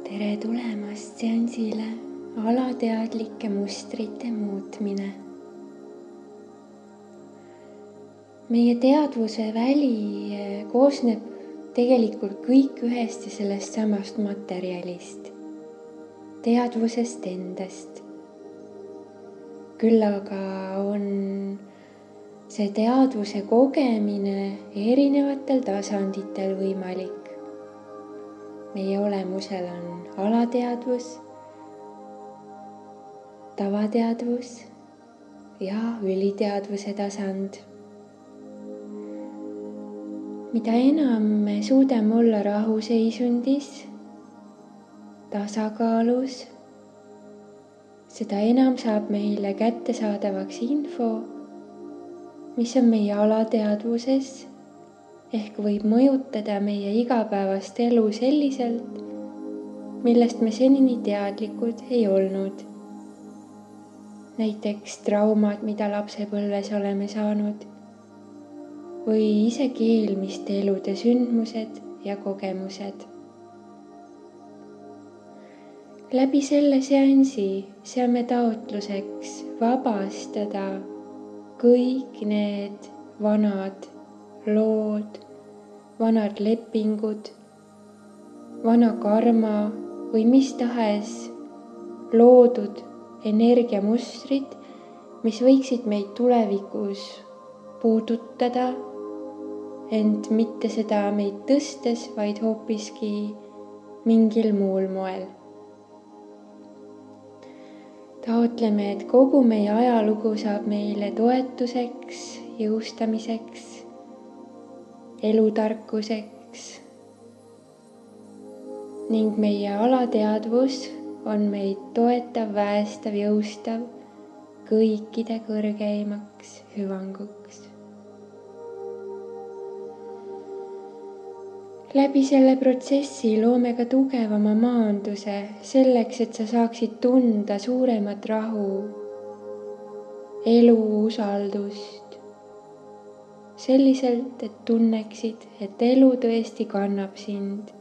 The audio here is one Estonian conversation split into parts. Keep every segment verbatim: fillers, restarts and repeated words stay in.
tere tulemast seansile alateadlike mustrite muutmine. Meie teadvuse väli koosneb tegelikult kõik ühest ja sellest samast materjalist, teadvusest endast. Küll aga on see teadvuse kogemine erinevatel tasanditel võimalik. Meie olemusel on alateadvus, tavateadvus ja üliteadvuse tasand. Mida enam me suudame olla rahuseisundis, tasakaalus, seda enam saab meile kättesaadavaks info, mis on meie alateadvuses, ehk võib mõjutada meie igapäevast elu selliselt, millest me senini teadlikud ei olnud. Näiteks traumad, mida lapsepõlves oleme saanud, või isegi eelmiste elude sündmused ja kogemused. Läbi selle seansi seame taotluseks vabastada kõik need vanad lood, vanad lepingud, vana karma või mis tahes loodud energiamustrid, mis võiksid meid tulevikus puudutada, ent mitte seda meid tõstes, vaid hoopiski mingil muul moel. Taotleme, et kogu meie ajalugu saab meile toetuseks, jõustamiseks, elutarkuseks ning meie alateadvus on meid toetav, väestav, jõustav kõikide kõrgeimaks hüvanguks. Läbi selle protsessi loome ka tugevama maanduse selleks, et sa saaksid tunda suuremat rahu, elu usaldust, selliselt, et tunneksid, et elu tõesti kannab sind.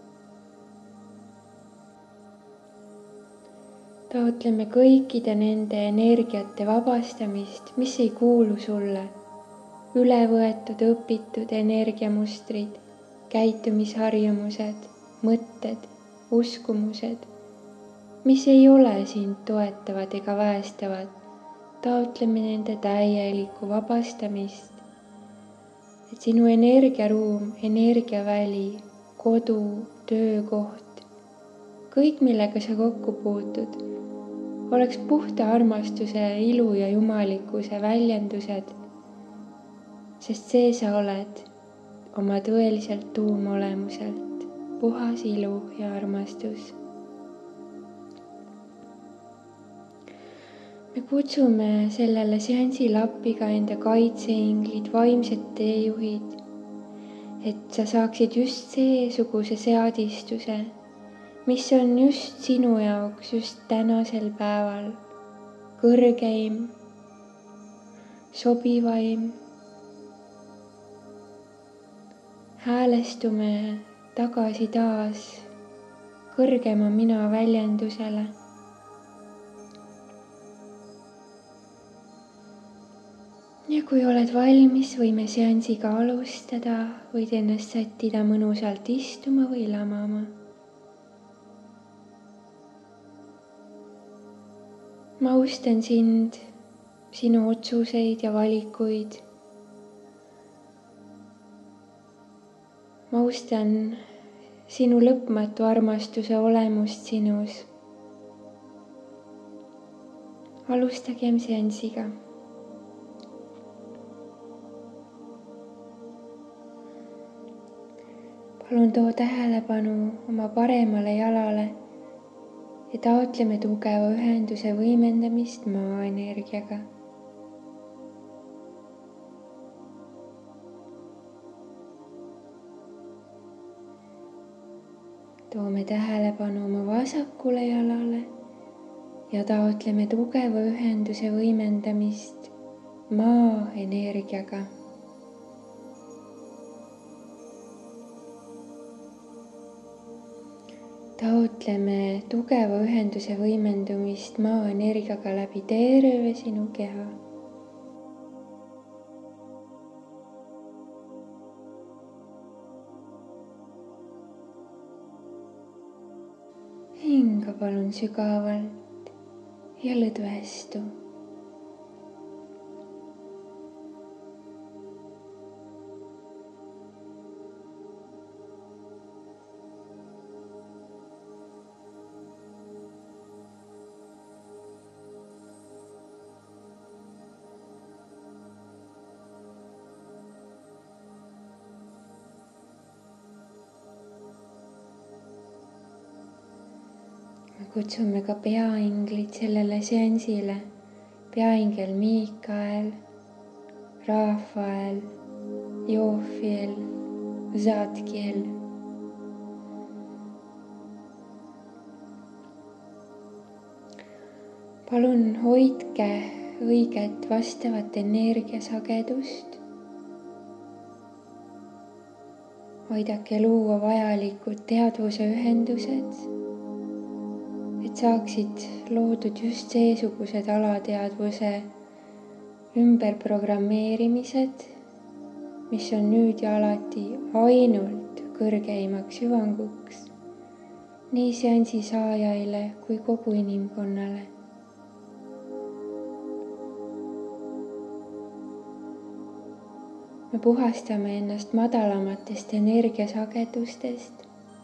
Taotleme kõikide nende energiate vabastamist, mis ei kuulu sulle, ülevõetud, õpitud energiamustrid, käitumisharjumused, mõtted, uskumused, mis ei ole sind toetavad ega väestavad. Taotleme nende täielikku vabastamist, et sinu energiaruum, energiaväli, kodu, töökoht, kõik, millega sa kokku puutud, oleks puhta armastuse, ilu ja jumalikkuse väljendused, sest see sa oled oma tõeliselt tuumolemuselt, puhas ilu ja armastus. Me kutsume sellele seansil appi ka enda kaitseinglid, vaimsed teejuhid, et sa saaksid just seesuguse seadistuse, mis on just sinu jaoks just tänasel päeval kõrgeim, sobivaim. Häälestume tagasi taas kõrgema mina väljendusele. Ja kui oled valmis, võime seansiga alustada, võid ennast sättida mõnusalt istuma või lamama. Ma austan sind, sinu otsuseid ja valikuid. Ma austan sinu lõpmatu armastuse olemust sinus. Alustagem seansiga. Palun too tähelepanu oma paremale jalale ja taotleme tugeva ühenduse võimendamist maaenergiaga. Toome tähelepanu oma vasakule jalale ja taotleme tugeva ühenduse võimendamist maaenergiaga. taotleme tugeva ühenduse võimendumist maa energiaga läbi terve sinu keha. Hinga palun sügavalt ja lõdvestu. Kutsume ka peainglid sellele seansile. Peaingel Miikael, Rafael, Jofiel, Zadkiel. Palun hoidke õiget vastavat energiasagedust. Aidake luua vajalikud teadvuse ühendused, et saaksid loodud just seesugused alateadvuse ümberprogrammeerimised, mis on nüüd ja alati ainult kõrgeimaks hüvanguks nii seansi saajaile kui kogu inimkonnale. Me puhastame ennast madalamatest energiasagedustest.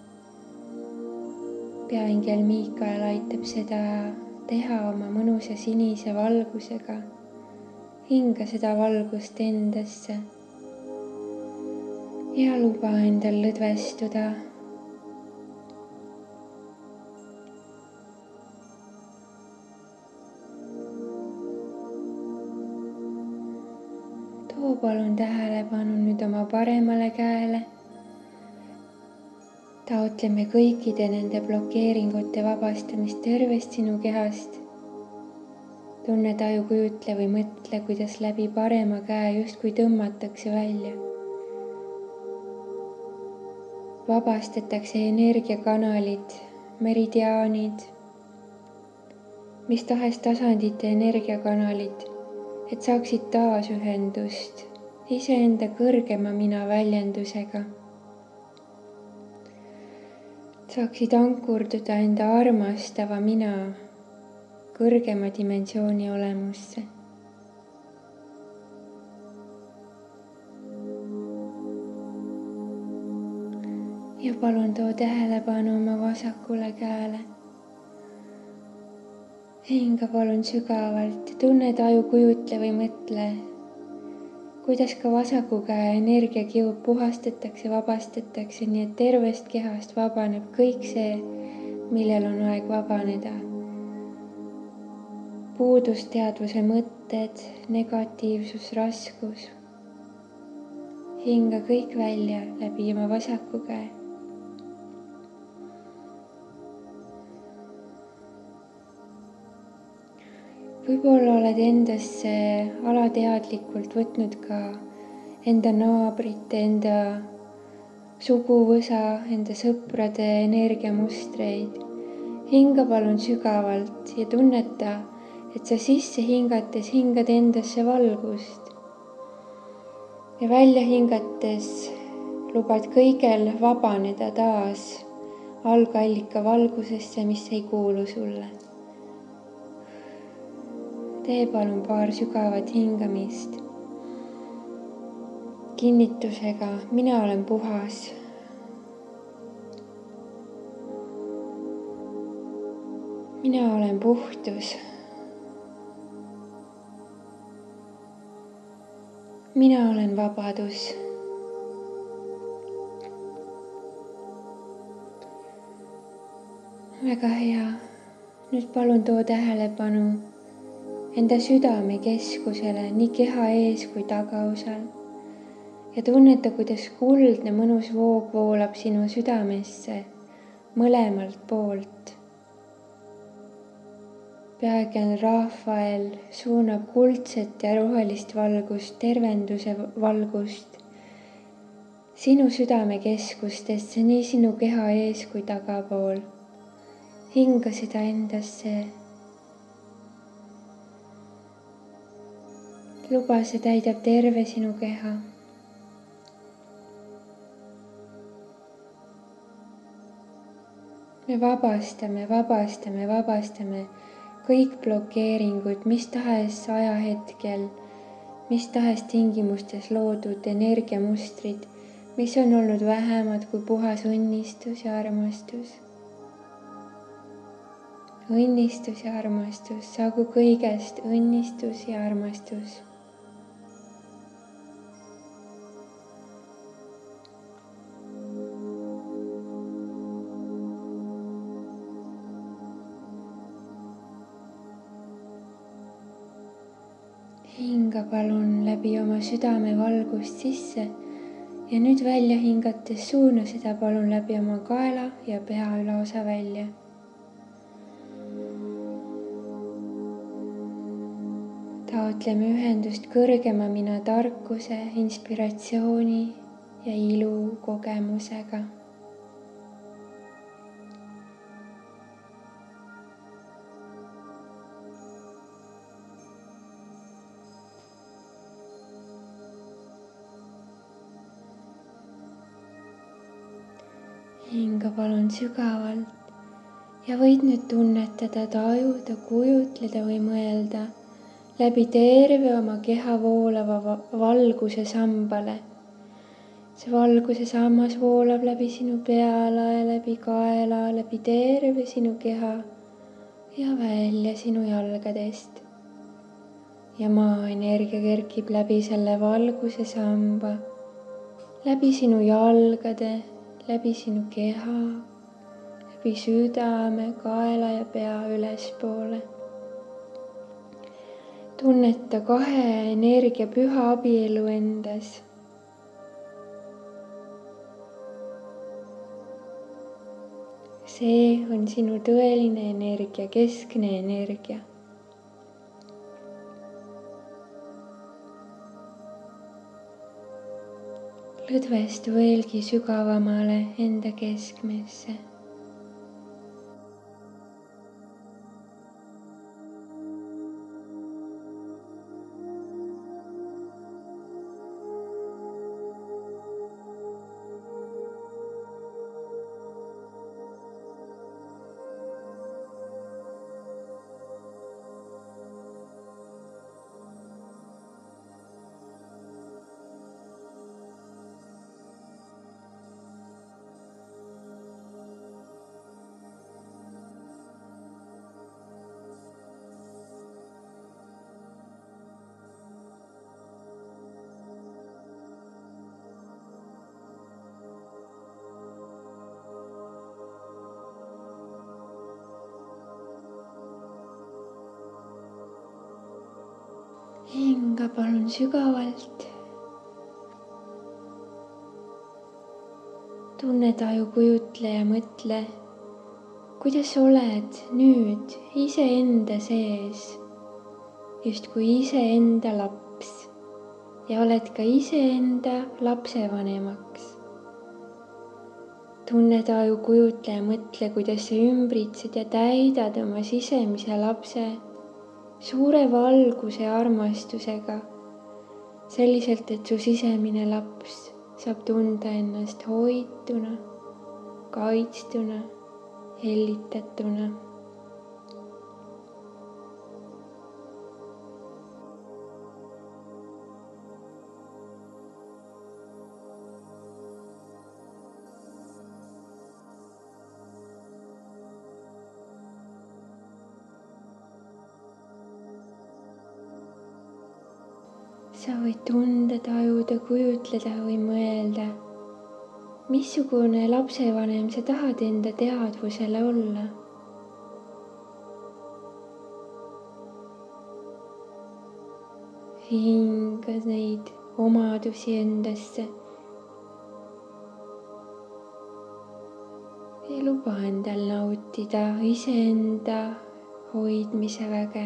Peaingel Miikael aitab seda teha oma mõnusa sinise valgusega. Hinga seda valgust endasse ja luba endal lõdvestuda. Too palun tähelepanu nüüd oma paremale käele. Taotleme kõikide nende blokeeringute vabastamist tervest sinu kehast. Tunne, taju, kujutle või mõtle, kuidas läbi parema käe justkui tõmmatakse välja. Vabastatakse energiakanalid, meridiaanid, mis tahes tasandite energiakanalid, et saaksid taas ühendust iseenda kõrgema mina väljendusega. Saaksid ankurduda enda armastava mina kõrgema dimensiooni olemusse. Ja palun too tähelepanu oma vasakule käele. Hinga palun sügavalt, tunne, taju, kujutle või mõtle, kuidas ka vasaku käe energiakiud puhastatakse, vabastatakse, nii et tervest kehast vabaneb kõik see, millel on aeg vabaneda. Puudusteadvuse mõtted, negatiivsus, raskus. Hinga kõik välja läbi oma vasaku käe. Võib-olla oled endasse alateadlikult võtnud ka enda naabrit, enda suguvõsa, enda sõprade energiamustreid. Hinga palun sügavalt ja tunneta, et sa sisse hingates hingad endasse valgust. Ja välja hingates lubad kõigel vabaneda taas algallika valgusesse, mis ei kuulu sulle. Tee palun paar sügavat hingamist. Kinnitusega, mina olen puhas. Mina olen puhtus. Mina olen vabadus. Väga hea. Nüüd palun too tähelepanu enda südame keskusele nii keha ees kui tagaosal ja tunneta, kuidas kuldne mõnus voog voolab sinu südamesse mõlemalt poolt. Peaingel Rafael suunab kuldset ja rohelist valgust, tervenduse valgust sinu südame keskustesse, nii sinu keha ees kui tagapool. hinga seda endasse. Luba, see täidab terve sinu keha. Me vabastame, vabastame, vabastame kõik blokeeringud, mis tahes ajahetkel, mis tahes tingimustes loodud energiamustrid, mis on olnud vähemad kui puhas õnnistus ja armastus. Õnnistus ja armastus, saagu kõigest õnnistus ja armastus. Hinga palun läbi oma südame valgust sisse ja nüüd välja hingates suuna seda palun läbi oma kaela ja pea ülaosa välja. Taotleme ühendust kõrgema mina tarkuse, inspiratsiooni ja ilu kogemusega. Hinga palun sügavalt ja võid nüüd tunnetada, tajuda, kujutleda või mõelda läbi terve oma keha voolava valguse sambale. See valguse sammas voolab läbi sinu pealae, läbi kaela, läbi terve sinu keha ja välja sinu jalgadest. Ja maaenergia kerkib läbi selle valguse samba, läbi sinu jalgade, läbi sinu keha, läbi südame, kaela ja pea ülespoole. Tunneta kahe energia püha abielu endas. See on sinu tõeline energia, keskne energia. Lõdvestu veelgi sügavamale enda keskmesse. Hinga palun sügavalt. Tunne, taju, kujutle ja mõtle, kuidas oled nüüd iseenda sees, justkui iseenda laps ja oled ka iseenda lapsevanemaks. Tunne, taju, kujutle ja mõtle, kuidas sa ümbritsed ja täidad oma sisemise lapse suure valguse ja armastusega, selliselt, et su sisemine laps saab tunda ennast hoituna, kaitstuna, hellitatuna. Sa võid tunda, tajuda, kujutleda või mõelda, missugune lapsevanem sa tahad enda teadvusele olla. Hinga neid omadusi endasse ja luba endal nautida iseenda hoidmise väge.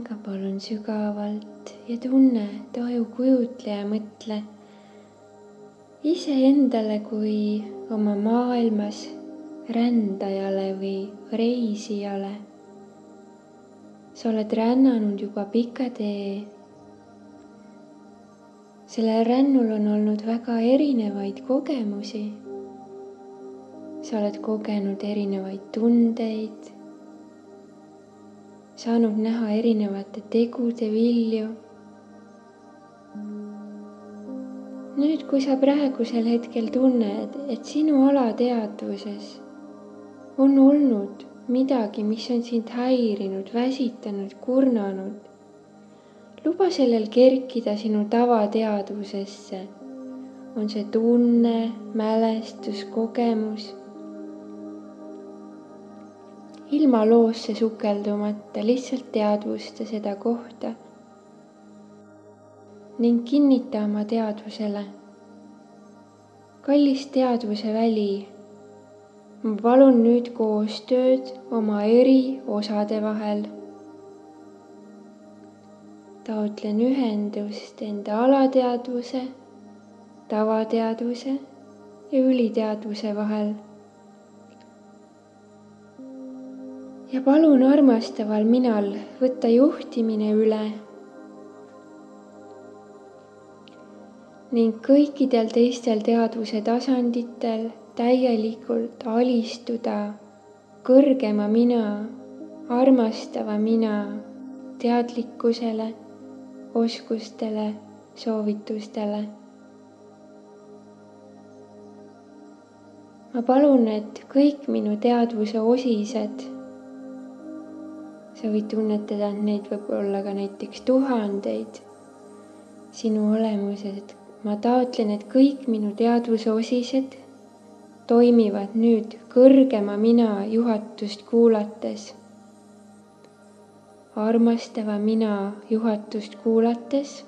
hinga palun sügavalt ja tunne, taju, kujutle ja mõtle iseendale kui oma maailmas rändajale või reisijale. Sa oled rännanud juba pika tee. Sellel rännul on olnud väga erinevaid kogemusi. Sa oled kogenud erinevaid tundeid, saanud näha erinevate tegude vilju. Nüüd, kui sa praegusel hetkel tunned, et sinu alateadvuses on olnud midagi, mis on sind häirinud, väsitanud, kurnanud, luba sellel kerkida sinu tavateadvusesse. On see tunne, mälestus, kogemus. Ilma loosse sukeldumata lihtsalt teadvusta seda kohta ning kinnita oma teadvusele. Kallis teadvuse väli, ma palun nüüd koostööd oma eri osade vahel. Taotlen ühendust enda alateadvuse, tavateadvuse ja üliteadvuse vahel. Ja palun armastaval minal võtta juhtimine üle ning kõikidel teistel teadvuse tasanditel täielikult alistuda kõrgema mina, armastava mina teadlikkusele, oskustele, soovitustele. Ma palun, et kõik minu teadvuse osised, sa võid tunnetada, et neid võib olla ka näiteks tuhandeid sinu olemuses. Ma taotlen, et kõik minu teadvuse osised toimivad nüüd kõrgema mina juhatust kuulates, armastava mina juhatust kuulates.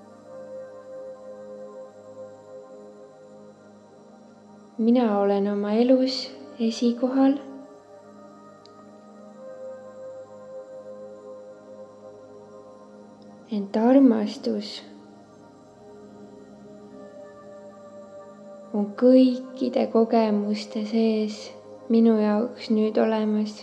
Mina olen oma elus esikohal. Ent armastus on kõikide kogemuste sees minu jaoks nüüd olemas,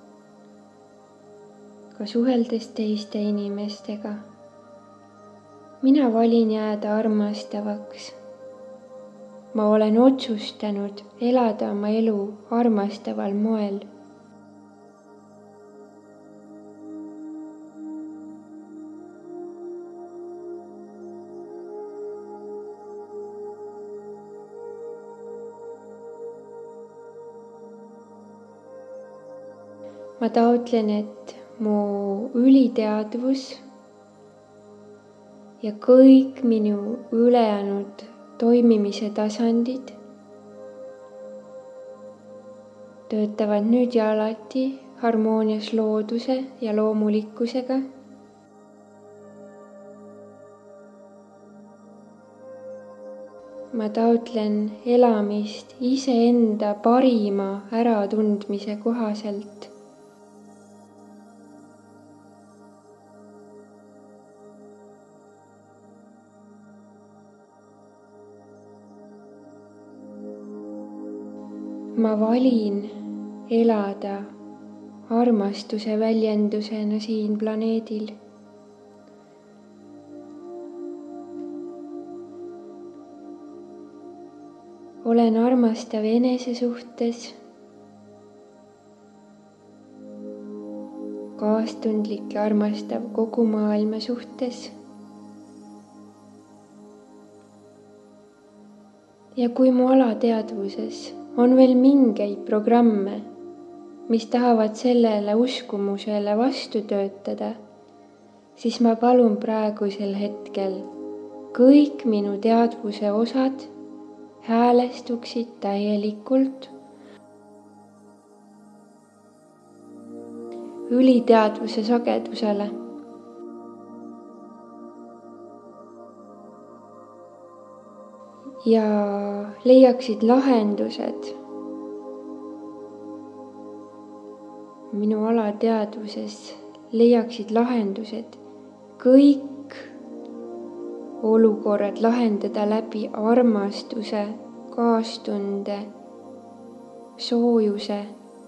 ka suheldes teiste inimestega. Mina valin jääda armastavaks. Ma olen otsustanud elada oma elu armastaval moel. Ma taotlen, et mu üliteadvus ja kõik minu ülejäänud toimimise tasandid töötavad nüüd ja alati harmoonias looduse ja loomulikkusega. Ma taotlen elamist iseenda parima äratundmise kohaselt. Ma valin elada armastuse väljendusena siin planeedil. Olen armastav enese suhtes, kaastundlik ja armastav kogu maailma suhtes. Ja kui mu alateadvuses on veel mingeid programme, mis tahavad sellele uskumusele vastu töötada, siis ma palun praegusel hetkel kõik minu teadvuse osad häälestuksid täielikult üliteadvuse sagedusele. Ja leiaksid lahendused minu alateadvuses leiaksid lahendused, kõik olukorrad lahendada läbi armastuse, kaastunde, soojuse.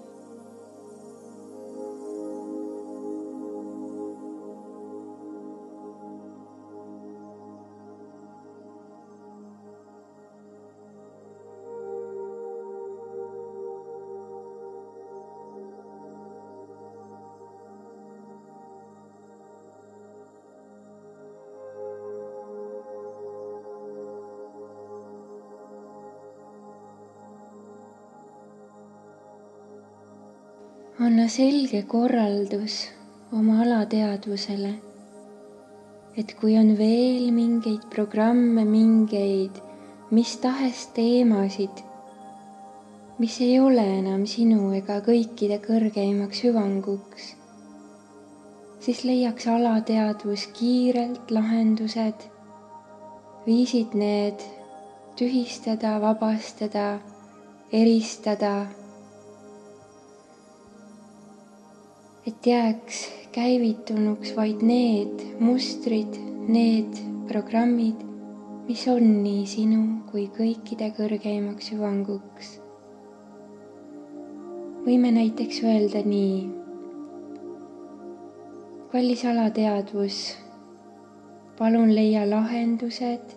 Anna selge korraldus oma alateadvusele, et kui on veel mingeid programme, mingeid mis tahes teemasid, mis ei ole enam sinu ega kõikide kõrgeimaks hüvanguks, siis leiaks alateadvus kiirelt lahendused, viisid need tühistada, vabastada, eristada, et jääks käivitunuks vaid need mustrid, need programmid, mis on nii sinu kui kõikide kõrgeimaks hüvanguks. Võime näiteks öelda nii: kallis alateadvus, palun leia lahendused,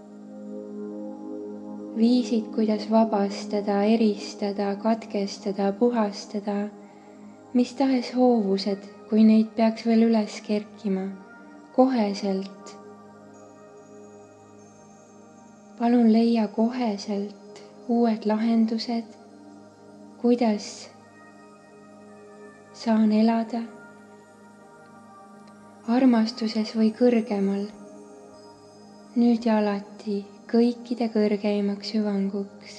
viisid, kuidas vabastada, eristada, katkestada, puhastada mis tahes hoovused, kui neid peaks veel üles kerkima, koheselt. Palun leia koheselt uued lahendused, kuidas saan elada armastuses või kõrgemal, nüüd ja alati kõikide kõrgeimaks hüvanguks.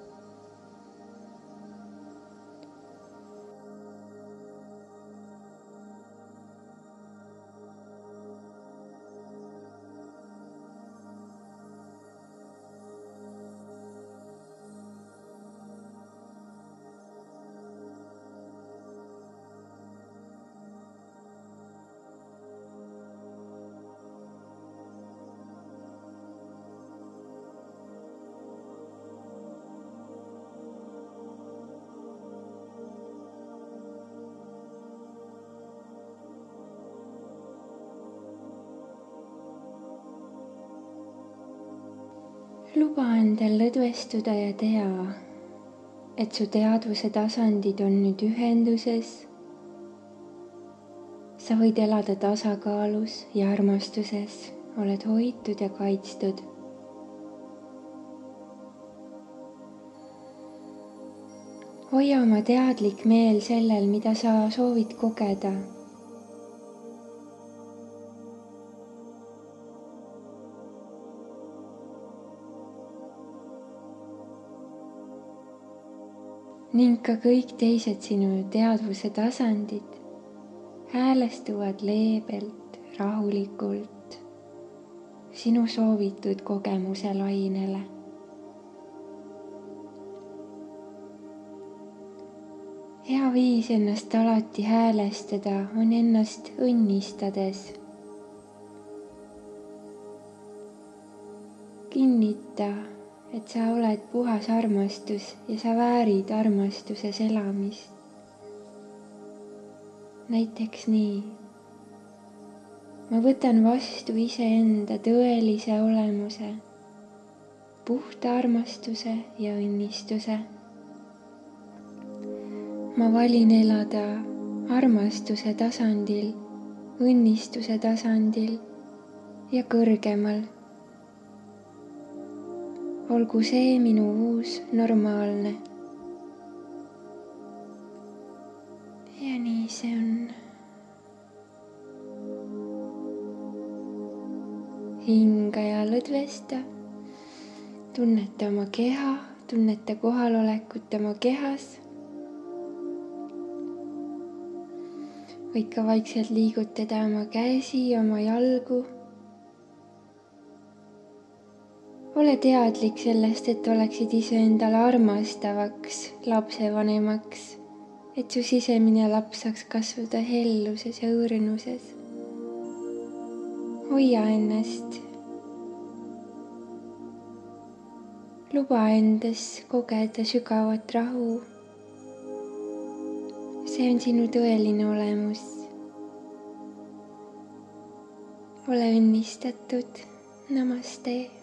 Luba endal lõdvestuda ja tea, et su teadvuse tasandid on nüüd ühenduses. Sa võid elada tasakaalus ja armastuses, oled hoitud ja kaitstud. Hoia oma teadlik meel sellel, mida sa soovid kogeda. Ning ka kõik teised sinu teadvuse tasandid häälestuvad leebelt, rahulikult sinu soovitud kogemuse lainele. Hea viis ennast alati häälestada on ennast õnnistades. Kinnita, et sa oled puhas armastus ja sa väärid armastuses elamist. Näiteks nii: ma võtan vastu iseenda tõelise olemuse, puhta armastuse ja õnnistuse. Ma valin elada armastuse tasandil, õnnistuse tasandil ja kõrgemal. Olgu see minu uus normaalne. Ja nii see on. Hinga ja lõdvesta. Tunneta oma keha, tunneta kohalolekut oma kehas. Võid ka vaikselt liigutada oma käsi, oma jalgu. Ole teadlik sellest, et oleksid iseendale armastavaks lapsevanemaks et su sisemine laps saaks kasvada helluses ja õrnuses. hoia ennast. luba endas kogeda sügavat rahu. see on sinu tõeline olemus. ole õnnistatud. Namaste.